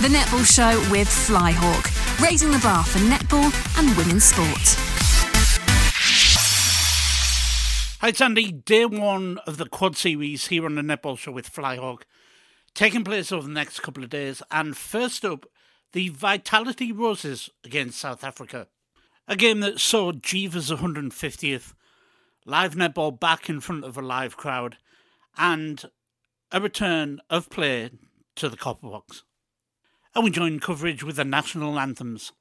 The Netball Show with Flyhawk, raising the bar for netball and women's sport. Hi, it's Andy. Day one of the Quad Series here on the Netball Show with Flyhawk, taking place over the next couple of days. And first up, the Vitality Roses against South Africa. A game that saw Jiva's 150th, live netball back in front of a live crowd, and a return of play to the Copper Box. And we join coverage with the national anthems.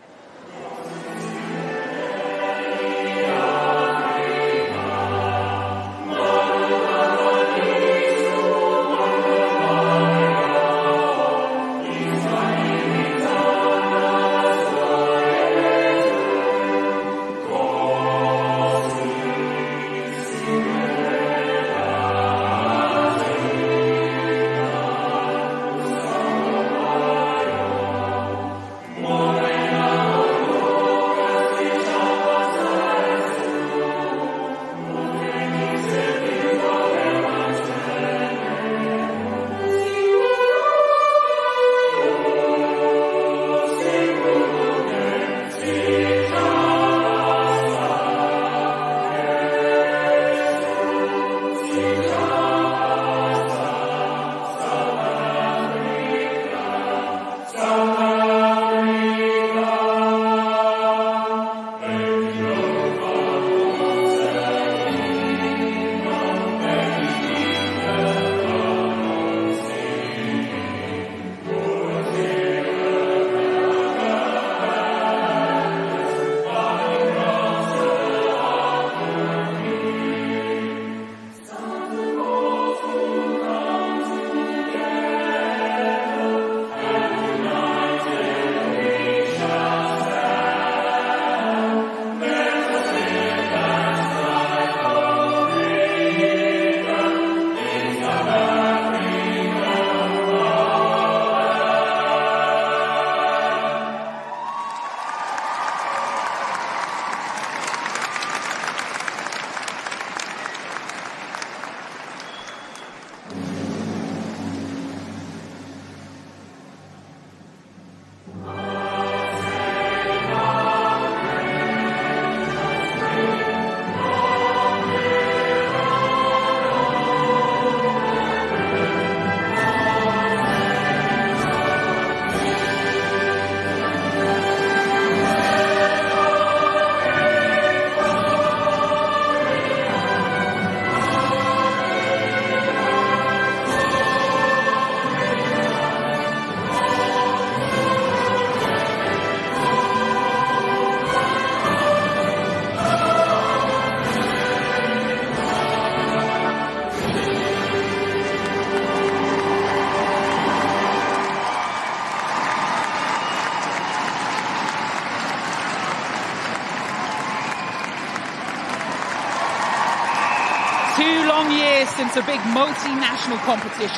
Since a big multinational competition,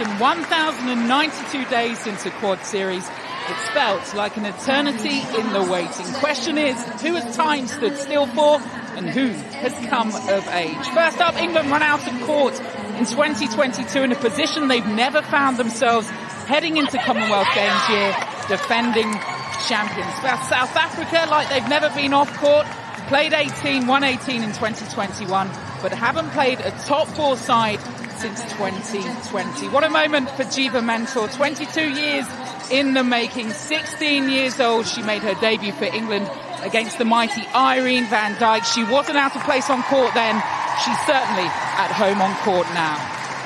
1,092 days since a Quad Series. It's felt like an eternity in the waiting. Question is, who has time stood still for and who has come of age? First up, England run out of court in 2022 in a position they've never found themselves heading into Commonwealth Games year, defending champions. South Africa, like they've never been off court, played 18, won 18 in 2021, but haven't played a top four side since 2020. What a moment for Jiva Mentor. 22 years in the making. 16 years old, she made her debut for England against the mighty Irene van Dijk. She wasn't out of place on court then. She's certainly at home on court now.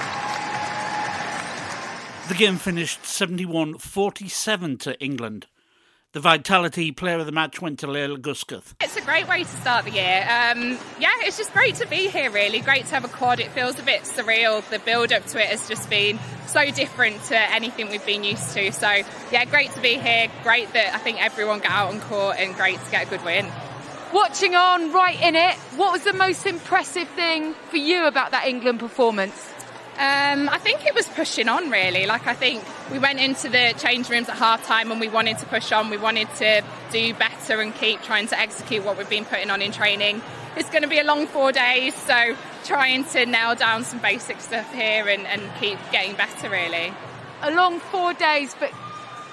The game finished 71-47 to England. The Vitality player of the match went to Leila Gusceth. It's a great way to start the year. It's just great to be here, really. Great to have a quad. It feels a bit surreal. The build-up to it has just been so different to anything we've been used to. So, yeah, great to be here. Great that I think everyone got out on court and great to get a good win. Watching on, right in it, what was the most impressive thing for you about that England performance? I think it was pushing on, really. I think we went into the change rooms at half-time and we wanted to push on. We wanted to do better and keep trying to execute what we've been putting on in training. It's going to be a long 4 days, so trying to nail down some basic stuff here and keep getting better, really. A long 4 days, but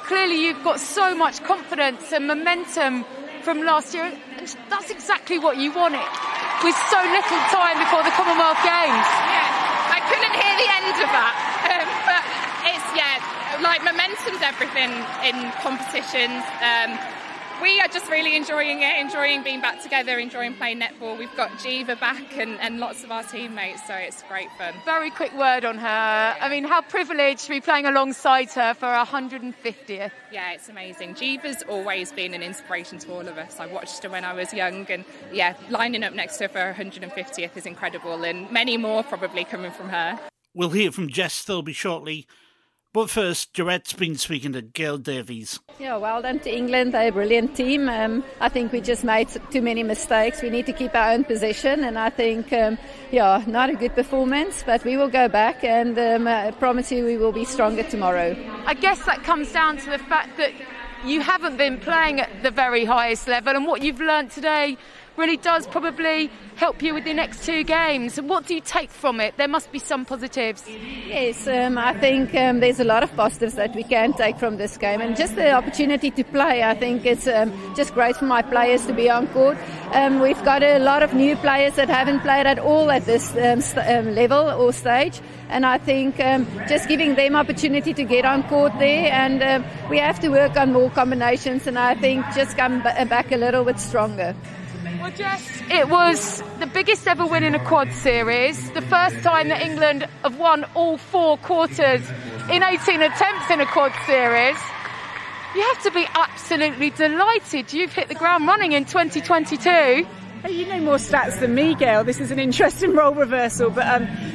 clearly you've got so much confidence and momentum from last year. And that's exactly what you wanted with so little time before the Commonwealth Games. Yeah, I couldn't hear the end of that. But it's, like momentum's everything in competitions. We are just really enjoying it, enjoying being back together, enjoying playing netball. We've got Jiva back and lots of our teammates, so it's great fun. Very quick word on her. I mean, how privileged to be playing alongside her for her 150th. Yeah, it's amazing. Jiva's always been an inspiration to all of us. I watched her when I was young, and yeah, lining up next to her for her 150th is incredible, and many more probably coming from her. We'll hear from Jess Thirlby shortly. But first, Durette's been speaking to Gail Davies. Yeah, well done to England. They're a brilliant team. I think we just made too many mistakes. We need to keep our own position. And I think, not a good performance. But we will go back and I promise you we will be stronger tomorrow. I guess that comes down to the fact that you haven't been playing at the very highest level. And what you've learnt today really does probably help you with the next two games. What do you take from it? There must be some positives. Yes, I think there's a lot of positives that we can take from this game, and just the opportunity to play. I think it's just great for my players to be on court. We've got a lot of new players that haven't played at all at this level or stage, and I think just giving them opportunity to get on court there, and we have to work on more combinations, and I think just come back a little bit stronger. Well, Jess, it was the biggest ever win in a quad series, the first time that England have won all 4 quarters in 18 attempts in a quad series. You have to be absolutely delighted. You've hit the ground running in 2022. Hey, you know more stats than me, Gail. This is an interesting role reversal, but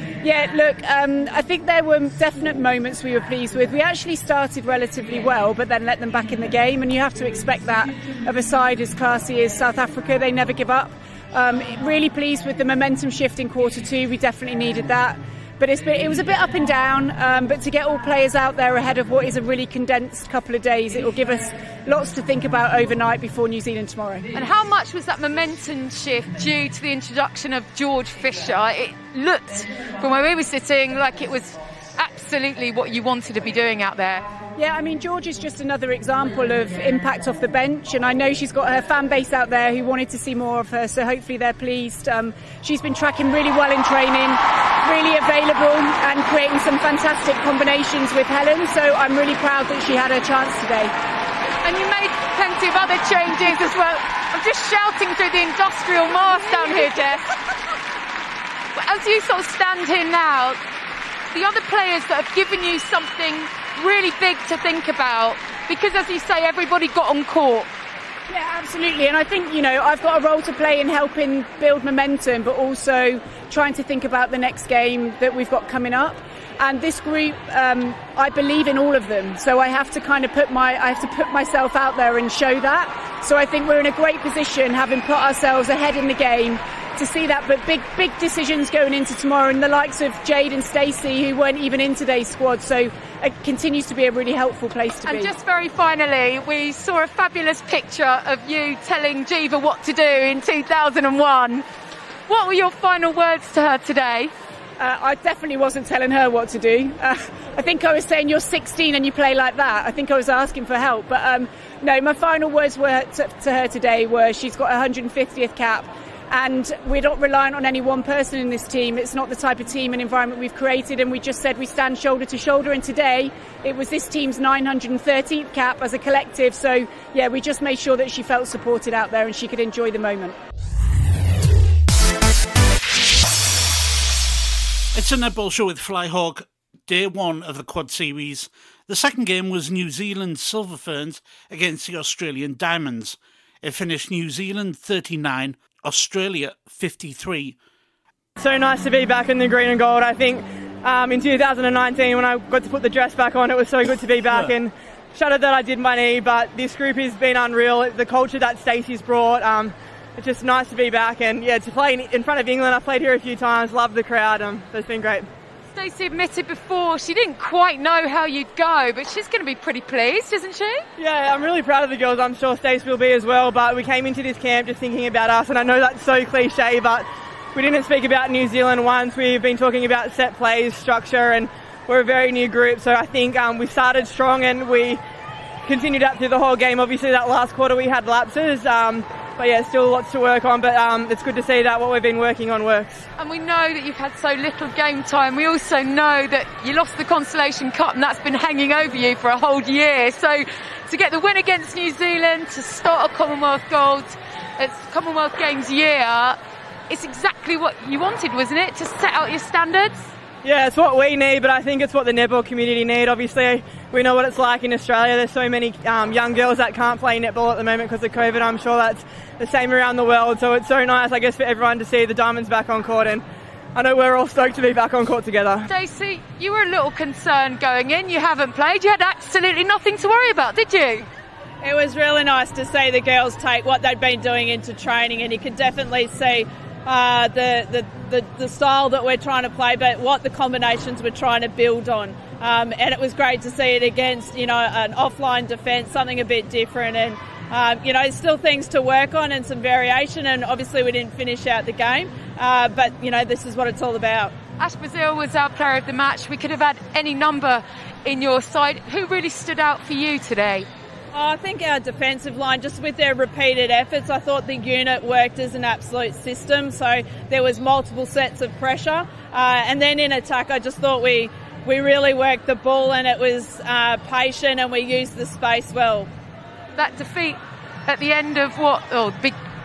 I think there were definite moments we were pleased with. We actually started relatively well, but then let them back in the game, and you have to expect that of a side as classy as South Africa. They never give up. Really pleased with the momentum shift in quarter 2. We definitely needed that. But it was a bit up and down, but to get all players out there ahead of what is a really condensed couple of days, it will give us lots to think about overnight before New Zealand tomorrow. And how much was that momentum shift due to the introduction of George Fisher? It looked, from where we were sitting, like it was absolutely what you wanted to be doing out there. Yeah, I mean, George is just another example of impact off the bench, and I know she's got her fan base out there who wanted to see more of her, so hopefully they're pleased. She's been tracking really well in training, really available and creating some fantastic combinations with Helen, so I'm really proud that she had her chance today. And you made plenty of other changes as well. I'm just shouting through the industrial mass down here, Jess. As you sort of stand here now, the other players that have given you something really big to think about, because as you say, everybody got on court. Yeah, absolutely. And I think, I've got a role to play in helping build momentum, but also trying to think about the next game that we've got coming up. And this group, I believe in all of them. So I have to kind of put myself out there and show that. So I think we're in a great position, having put ourselves ahead in the game, to see that. But big decisions going into tomorrow, and the likes of Jade and Stacey, who weren't even in today's squad. So it continues to be a really helpful place to be. And just very finally, we saw a fabulous picture of you telling Jiva what to do in 2001. What were your final words to her today? I definitely wasn't telling her what to do. I think I was saying, you're 16 and you play like that. I think I was asking for help. But no, my final words were to her today were she's got a 150th cap. And we're not reliant on any one person in this team. It's not the type of team and environment we've created, and we just said we stand shoulder to shoulder. And today it was this team's 913th cap as a collective. So, yeah, we just made sure that she felt supported out there and she could enjoy the moment. It's a netball show with Flyhawk, day 1 of the Quad Series. The second game was New Zealand's Silver Ferns against the Australian Diamonds. It finished New Zealand 39, Australia 53. So nice to be back in the green and gold. I think in 2019 when I got to put the dress back on, it was so good to be back, and shattered that I did my knee, but this group has been unreal. The culture that Stacey's brought, it's just nice to be back, and yeah, to play in front of England. I've played here a few times, loved the crowd, so it's been great. Stacey admitted before she didn't quite know how you'd go, but she's going to be pretty pleased, isn't she? Yeah, I'm really proud of the girls. I'm sure Stacey will be as well, but we came into this camp just thinking about us, and I know that's so cliche, but we didn't speak about New Zealand once. We've been talking about set plays, structure, and we're a very new group, so I think we started strong and we continued that through the whole game. Obviously, that last quarter we had lapses. But yeah, still lots to work on, but it's good to see that what we've been working on works. And we know that you've had so little game time. We also know that you lost the Constellation Cup and that's been hanging over you for a whole year. So to get the win against New Zealand, to start a Commonwealth Gold, it's Commonwealth Games year, it's exactly what you wanted, wasn't it? To set out your standards? Yeah, it's what we need, but I think it's what the netball community need. Obviously, we know what it's like in Australia. There's so many young girls that can't play netball at the moment because of COVID. I'm sure that's the same around the world. So it's so nice, I guess, for everyone to see the Diamonds back on court. And I know we're all stoked to be back on court together. Stacey, you were a little concerned going in. You haven't played. You had absolutely nothing to worry about, did you? It was really nice to see the girls take what they'd been doing into training, and you could definitely see the style that we're trying to play, but what the combinations we're trying to build on. And it was great to see it against, an offline defence, something a bit different. And, there's still things to work on and some variation. And obviously we didn't finish out the game. But this is what it's all about. Ash Brazil was our player of the match. We could have had any number in your side. Who really stood out for you today? I think our defensive line, just with their repeated efforts, I thought the unit worked as an absolute system. So there was multiple sets of pressure. And then in attack, I just thought we really worked the ball, and it was patient, and we used the space well. That defeat at the end of a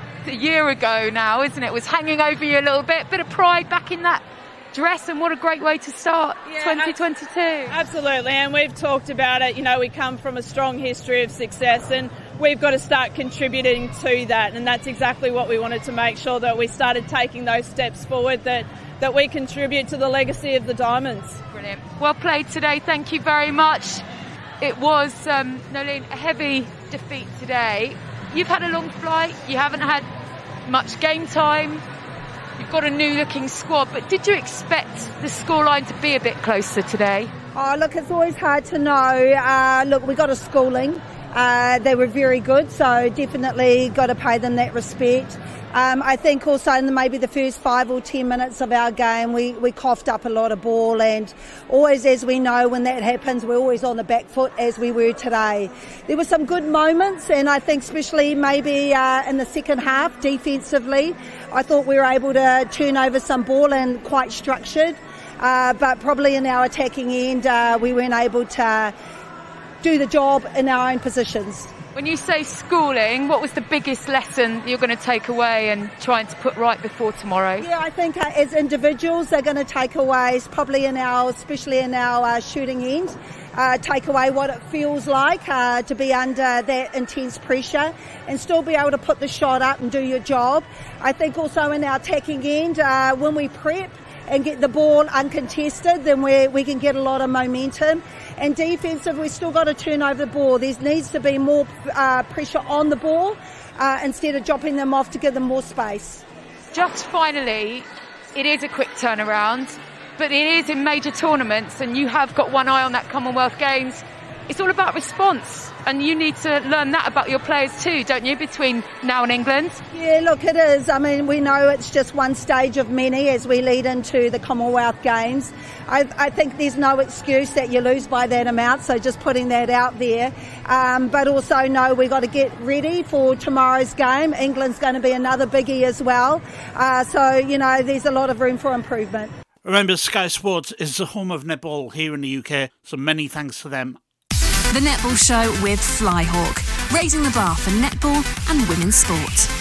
year ago now, isn't it? Was hanging over you a little bit of pride back in that dress, and what a great way to start 2022. Absolutely, and we've talked about it. We come from a strong history of success, and we've got to start contributing to that, and that's exactly what we wanted to make sure that we started taking those steps forward, that we contribute to the legacy of the Diamonds. Brilliant. Well played today. Thank you very much. It was, Nolene, a heavy defeat today. You've had a long flight. You haven't had much game time. You've got a new-looking squad, but did you expect the scoreline to be a bit closer today? Oh, look, it's always hard to know. Look, we got a schooling. They were very good, so definitely got to pay them that respect. I think also in maybe the first 5 or 10 minutes of our game, we coughed up a lot of ball, and always, as we know, when that happens, we're always on the back foot, as we were today. There were some good moments, and I think especially maybe in the second half, defensively, I thought we were able to turn over some ball and quite structured, but probably in our attacking end, we weren't able to do the job in our own positions. When you say schooling, what was the biggest lesson you're going to take away and trying to put right before tomorrow? Yeah, I think as individuals, they're going to take away, probably especially in our shooting end, take away what it feels like to be under that intense pressure and still be able to put the shot up and do your job. I think also in our attacking end, when we prep and get the ball uncontested, then we can get a lot of momentum. And defensive, we've still got to turn over the ball. There needs to be more pressure on the ball instead of dropping them off to give them more space. Just finally, it is a quick turnaround, but it is in major tournaments, and you have got one eye on that Commonwealth Games. It's all about response, and you need to learn that about your players too, don't you, between now and England? Yeah, look, it is. I mean, we know it's just one stage of many as we lead into the Commonwealth Games. I think there's no excuse that you lose by that amount, so just putting that out there. But also know we've got to get ready for tomorrow's game. England's going to be another biggie as well. So, there's a lot of room for improvement. Remember, Sky Sports is the home of netball here in the UK, so many thanks to them. The Netball Show with Flyhawk, raising the bar for netball and women's sport.